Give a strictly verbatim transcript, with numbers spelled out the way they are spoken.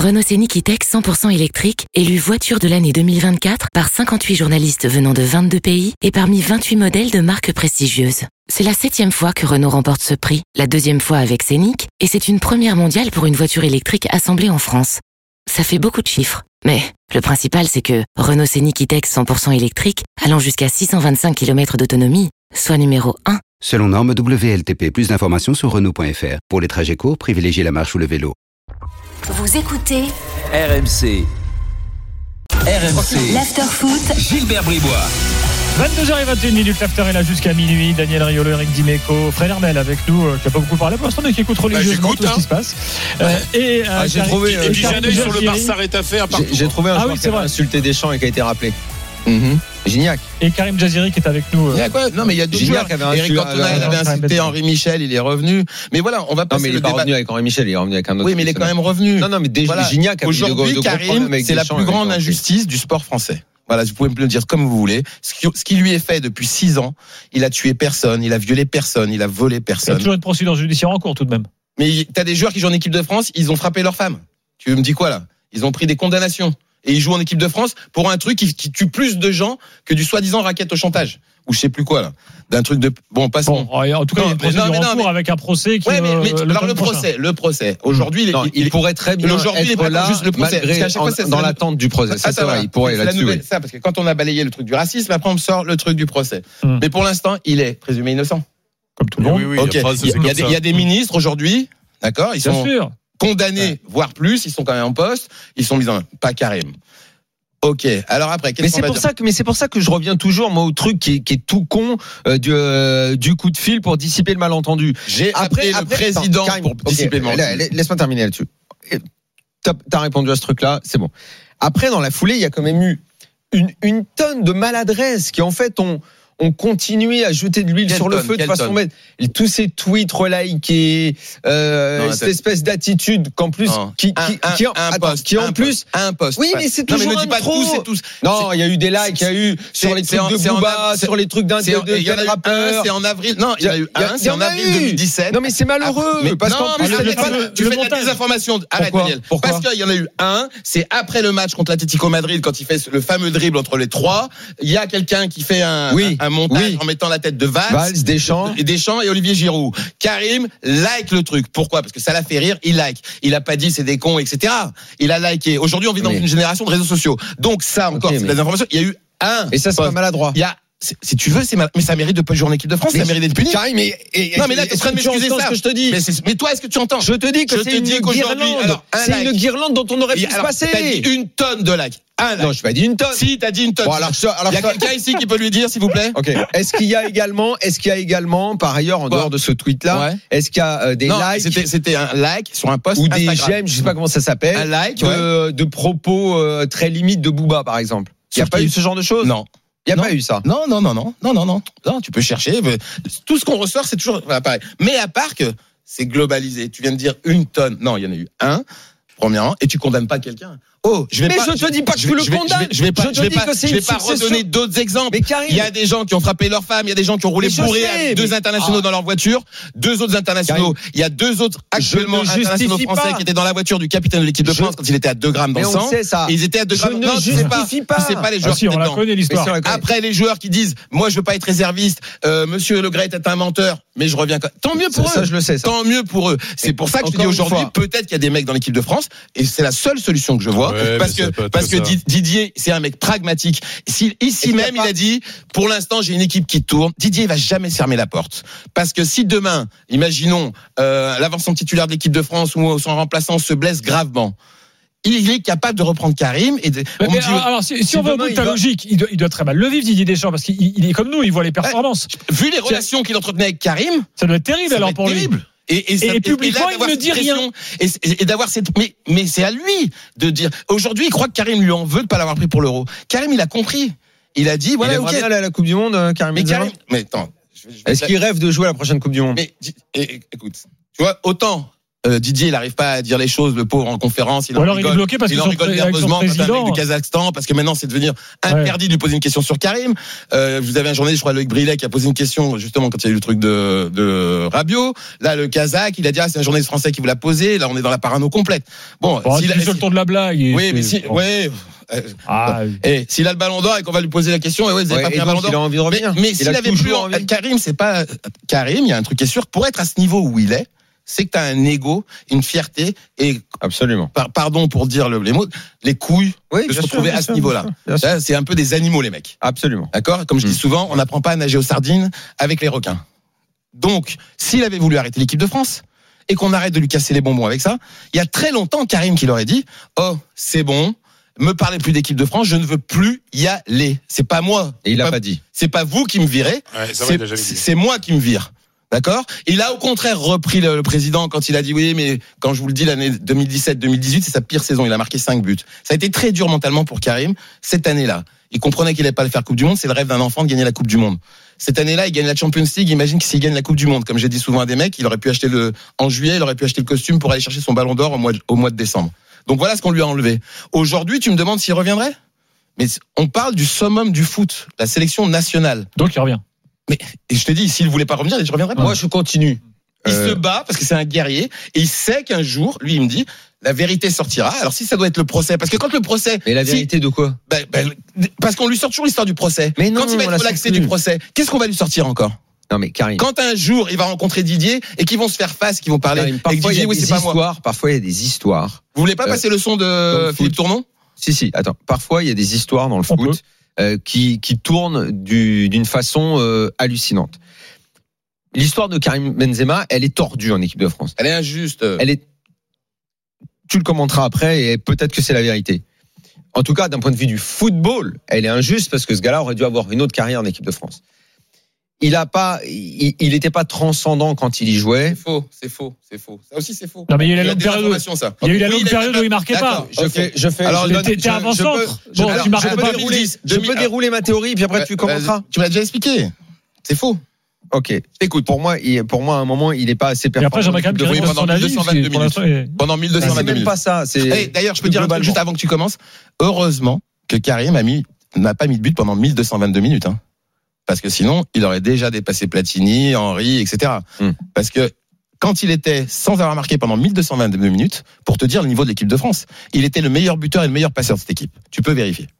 Renault Scénic E-Tech cent pour cent électrique, élu voiture de l'année deux mille vingt-quatre par cinquante-huit journalistes venant de vingt-deux pays et parmi vingt-huit modèles de marques prestigieuses. C'est la septième fois que Renault remporte ce prix, la deuxième fois avec Scénic, et c'est une première mondiale pour une voiture électrique assemblée en France. Ça fait beaucoup de chiffres, mais le principal c'est que Renault Scénic E-Tech cent pour cent électrique, allant jusqu'à six cent vingt-cinq kilomètres d'autonomie, soit numéro un. Selon norme W L T P, plus d'informations sur Renault point F R. Pour les trajets courts, privilégiez la marche ou le vélo. Vous écoutez R M C. R M C. l'Afterfoot. Gilbert Bribois. vingt-deux heures vingt et une minutes, l'after est là jusqu'à minuit. Daniel Riolo, Eric Dimeco, Fred Hermel avec nous, euh, qui n'a pas beaucoup parlé pour l'instant, mais qui écoute religieusement bah, tout hein. ce qui se passe. Euh, et euh, ah, j'ai Karim, trouvé. euh, Et puis j'ai un œil sur le Giri. Barça est à faire partout. J'ai, j'ai trouvé un ah, joueur oui, qui a insulté Deschamps et qui a été rappelé. Mm-hmm. Gignac. Et Karim Jaziri qui est avec nous. Il y a quoi Non, mais il y a d'autres Gignac joueurs. avait Eric Cantona, il avait insulté Henri Michel, il est revenu. Mais voilà, on va passer non, mais il le est pas débat. revenu avec Henri Michel, il est revenu avec un autre. Oui, mais il est quand même revenu. Non, non, mais déjà, voilà. Gignac a Aujourd'hui, de, de Karim, c'est la plus grande injustice du sport français. Voilà, vous pouvez me le dire comme vous voulez. Ce qui, ce qui lui est fait depuis six ans, il a tué personne, il a violé personne, il a volé personne. Il y a toujours une procédure judiciaire en cours tout de même. Mais t'as des joueurs qui jouent en équipe de France, ils ont frappé leur femme. Tu me dis quoi là ? Ils ont pris des condamnations. Et ils jouent en équipe de France pour un truc qui, qui tue plus de gens que du soi-disant racket au chantage. Ou je sais plus quoi là. D'un truc de... Bon, passons. Bon, en tout cas, non, il y a une procédure non, mais non, en cours mais... avec un procès qui... Ouais, mais, mais, euh, le alors le procès, le procès. Aujourd'hui, non, il, il, il pourrait très bien aujourd'hui, être il là, juste le procès. malgré, parce qu'à chaque fois, c'est dans l'attente du procès. C'est ça, il pourrait là-dessus. Oui. Ça, parce que quand on a balayé le truc du racisme, après on me sort le truc du procès. Hum. Mais pour l'instant, il est présumé innocent. Comme tout le monde. Oui, oui, okay. Il y a, il y a, des, il y a des ministres aujourd'hui, d'accord, ils bien sont sûr. condamnés, ouais. voire plus, ils sont quand même en poste, ils sont mis en... Pas Karim. Ok. Alors après, qu'est-ce mais qu'on c'est va pour dire ça que, mais c'est pour ça que je reviens toujours moi au truc qui est, qui est tout con euh, du, euh, du coup de fil pour dissiper le malentendu. J'ai appelé le après, président attends, Karim, pour okay, dissiper le malentendu. Laisse-moi terminer là-dessus. T'as, t'as répondu à ce truc-là, c'est bon. Après, dans la foulée, il y a quand même eu une, une tonne de maladresse qui en fait ont on continuait à jeter de l'huile quelle sur tonne, le feu de façon bête. Tous ces tweets relikés, euh, non, cette espèce d'attitude qu'en plus, non. qui, qui, un, qui, un, attends, un post, qui en un plus, un post. Oui, mais c'est toujours non, mais un pas trop. Tous, c'est tous. Non, il y a eu des likes, il y a eu sur les trucs en, de Booba, sur les trucs d'un de, de, de rappeurs. C'est en avril. Non, il y a eu un, c'est en avril deux mille dix-sept. Non, mais c'est malheureux. Mais parce qu'en plus, tu fais de la désinformation. Arrête, Daniel. Parce qu'il y en a eu un, c'est après le match contre l'Atlético Madrid quand il fait le fameux dribble entre les trois. Il y a quelqu'un qui fait un montage en mettant la tête de Valls, Deschamps. Deschamps et Olivier Giroud. Karim like le truc. Pourquoi ? Parce que ça l'a fait rire, il like. Il a pas dit c'est des cons, et cetera. Il a liké. Aujourd'hui, on vit dans mais... une génération de réseaux sociaux. Donc ça encore, okay, c'est mais... des informations. Il y a eu un. Et ça, c'est pas maladroit. Il y a si tu veux, c'est mal... mais ça mérite de pas jouer en équipe de France, mais ça mérite d'être puni. Karim, mais et, non, mais là, tu es en train de m'excuser ça. Ce que je te dis. Mais, mais toi, est-ce que tu entends ? Je te dis que je c'est une guirlande. Alors, c'est like. Une guirlande dont on aurait pu se passer. T'as dit une tonne de likes. Un like. Non, je pas dit une tonne. Si, t'as dit une tonne. Bon, alors, alors, il y a quelqu'un ici qui peut lui dire, s'il vous plaît ? Ok. Est-ce qu'il y a également, est-ce qu'il y a également, par ailleurs, en dehors de ce tweet-là, ouais. est-ce qu'il y a euh, des non, likes c'était, c'était un like sur un post ou Instagram. Des j'aime, je sais pas comment ça s'appelle. Un like de, ouais. de propos euh, très limites de Booba, par exemple. Il n'y a pas eu ce genre de choses ? Non. Il n'y a non. pas eu ça. Non, non, non, non, non, non, non. Non, tu peux chercher. Tout ce qu'on ressort, c'est toujours voilà, pareil. Mais à part que c'est globalisé. Tu viens de dire une tonne. Non, il y en a eu un, premièrement, et tu condamnes pas quelqu'un. Oh, je vais mais pas, je te dis pas que je, tu le je vais, condamnes. Je vais, je vais pas, je, je vais pas, je vais pas redonner d'autres exemples. Il y a des gens qui ont frappé leur femme, il y a des gens qui ont roulé bourrés avec deux internationaux ah. dans leur voiture, deux autres internationaux. Karim. Il y a deux autres actuellement internationaux français pas. qui étaient dans la voiture du capitaine de l'équipe de France je... quand il était à deux grammes dans le sang. Ça. Et ils étaient à deux grammes. Je non, ne tu sais pas. pas. Tu sais pas les joueurs ah, si, qui on la connaît l'histoire. Après les joueurs qui disent, moi je veux pas être réserviste, Monsieur Le Gret est un menteur, mais je reviens. Tant mieux pour eux. Ça je le sais. Tant mieux pour eux. C'est pour ça que je te dis aujourd'hui, peut-être qu'il y a des mecs dans l'équipe de France, et c'est la seule solution que je vois, parce que parce que Didier, c'est un mec pragmatique. Si, ici même, pas... il a dit, pour l'instant, j'ai une équipe qui tourne. Didier, il va jamais se fermer la porte. Parce que si demain, imaginons, euh, l'avancement titulaire de l'équipe de France ou son remplaçant se blesse gravement, il est capable de reprendre Karim et de, mais, on mais dit, alors, alors si, si, si on va au bout de ta doit... logique, il doit, il doit très mal le vivre, Didier Deschamps, parce qu'il il est comme nous, il voit les performances. Euh, vu les relations qu'il entretenait avec Karim, ça doit être terrible alors pour terrible. lui. Et, et, ça, et, et publiquement, et là, il ne dit rien. Et, et, et d'avoir cette, mais, mais c'est à lui de dire. Aujourd'hui, il croit que Karim lui en veut de pas l'avoir pris pour l'Euro. Karim, il a compris. Il a dit, voilà, il aimerait okay. bien aller à la Coupe du Monde, Karim. Mais Karim, mais attends. Je vais, je vais Est-ce qu'il rêve de jouer à la prochaine Coupe du Monde ? Mais, et, écoute, tu vois, autant Euh, Didier, il n'arrive pas à dire les choses, le pauvre en conférence. Il Ou en alors rigole, il est bloqué parce il que en son, rigole avec son nerveusement quand président. un mec du Kazakhstan, parce que maintenant c'est devenu interdit ouais. de lui poser une question sur Karim. Euh, vous avez un journaliste, je crois, Loïc Brillet, qui a posé une question justement quand il y a eu le truc de, de Rabiot. Là, le Kazakh, il a dit ah c'est un journaliste français qui vous l'a posé. Là, on est dans la parano complète. Bon, bon s'il a, sur le ton de la blague. Oui, mais si, bon. ouais. Euh, ah, oui. Et s'il a le ballon d'or et qu'on va lui poser la question, et ouais, vous avez ouais, pas pris un ballon d'or. Il a envie de revenir. Mais, mais s'il avait plus envie. Karim, c'est pas Karim. Il y a un truc qui est sûr. Pour être à ce niveau où il est, c'est que tu as un ego, une fierté et absolument. Par, pardon pour dire le, les mots, les couilles oui, de se retrouver sûr, à ce sûr, niveau-là. Là, c'est un peu des animaux les mecs. Absolument. D'accord. Comme je mmh. dis souvent, on n'apprend pas à nager aux sardines avec les requins. Donc, s'il avait voulu arrêter l'équipe de France et qu'on arrête de lui casser les bonbons avec ça, il y a très longtemps Karim qui leur aurait dit oh c'est bon. Me parlez plus d'équipe de France, je ne veux plus y aller. C'est pas moi. Et il a pas, pas dit. C'est pas vous qui me virez. Ouais, c'est, c'est moi qui me vire. D'accord. Il a au contraire repris le, le président quand il a dit oui, mais quand je vous le dis, l'année deux mille dix-sept deux mille dix-huit, c'est sa pire saison. Il a marqué cinq buts. Ça a été très dur mentalement pour Karim cette année-là. Il comprenait qu'il n'allait pas le faire Coupe du Monde. C'est le rêve d'un enfant de gagner la Coupe du Monde. Cette année-là, il gagne la Champions League. Imagine que s'il gagne la Coupe du Monde, comme j'ai dit souvent à des mecs, il aurait pu acheter le en juillet, il aurait pu acheter le costume pour aller chercher son Ballon d'Or au mois de, au mois de décembre. Donc voilà ce qu'on lui a enlevé. Aujourd'hui, tu me demandes s'il reviendrait ? Mais on parle du summum du foot, la sélection nationale. Donc il revient. Mais et je te dis, s'il voulait pas revenir, il ne reviendrait pas. Moi, je continue. Il euh... se bat parce que c'est un guerrier et il sait qu'un jour, lui, il me dit, la vérité sortira. Alors si ça doit être le procès, parce que quand le procès, mais la vérité si... de quoi ? ben, ben, parce qu'on lui sort toujours l'histoire du procès. Mais non, quand il va être relaxé du procès, qu'est-ce qu'on va lui sortir encore ? Non mais Karim. Quand un jour il va rencontrer Didier et qu'ils vont se faire face, qu'ils vont parler Karim, parfois, avec Didier, oui c'est pas moi. Parfois il y a des histoires. Vous voulez pas euh, passer le son de Philippe Tournon ? Si si. Attends. Parfois il y a des histoires dans le On foot euh, qui qui tournent du, d'une façon euh, hallucinante. L'histoire de Karim Benzema, elle est tordue en équipe de France. Elle est injuste. Elle est. Tu le commenteras après et peut-être que c'est la vérité. En tout cas, d'un point de vue du football, elle est injuste parce que ce gars-là aurait dû avoir une autre carrière en équipe de France. Il a pas, il, il était pas transcendant quand il y jouait. C'est faux, c'est faux, c'est faux. Ça aussi c'est faux. Non mais il y a eu la longue période, ça. il y a eu la oui, longue période où il marquait pas. Je fais, je fais. Alors il était avant-centre. Bon, tu marques pas. Je peux dérouler ma théorie puis après tu commenteras. Tu m'as déjà expliqué. C'est faux. Ok. Écoute, pour moi, il, pour moi, à un moment, il n'est pas assez performant. Et après, j'aimerais quand même qu'il pendant mille deux cent vingt-deux minutes. Pendant mille deux cent vingt-deux minutes. C'est même pas ça. C'est. Hey, d'ailleurs, je peux dire un truc juste avant que tu commences. Heureusement que Karim a mis, n'a pas mis de but pendant mille deux cent vingt-deux minutes, hein. Parce que sinon, il aurait déjà dépassé Platini, Henry, et cetera. Hmm. Parce que quand il était sans avoir marqué pendant mille deux cent vingt-deux minutes, pour te dire le niveau de l'équipe de France, il était le meilleur buteur et le meilleur passeur de cette équipe. Tu peux vérifier.